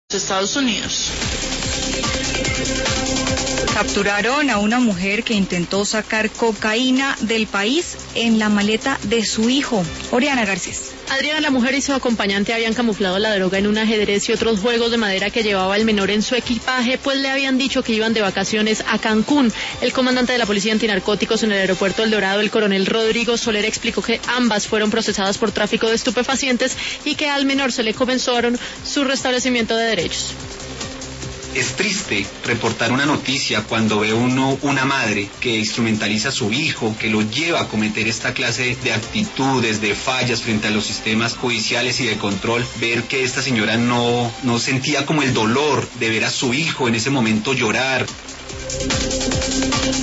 Estados Unidos. Capturaron a una mujer que intentó sacar cocaína del país en la maleta de su hijo. Oriana Garcés. Adriana, la mujer y su acompañante habían camuflado la droga en un ajedrez y otros juegos de madera que llevaba el menor en su equipaje, pues le habían dicho que iban de vacaciones a Cancún. El comandante de la Policía Antinarcóticos en el aeropuerto El Dorado, el coronel Rodrigo Soler, explicó que ambas fueron procesadas por tráfico de estupefacientes y que al menor se le comenzaron su restablecimiento de derechos. Es triste reportar una noticia cuando ve uno una madre que instrumentaliza a su hijo, que lo lleva a cometer esta clase de actitudes, de fallas frente a los sistemas judiciales y de control. Ver que esta señora no sentía como el dolor de ver a su hijo en ese momento llorar.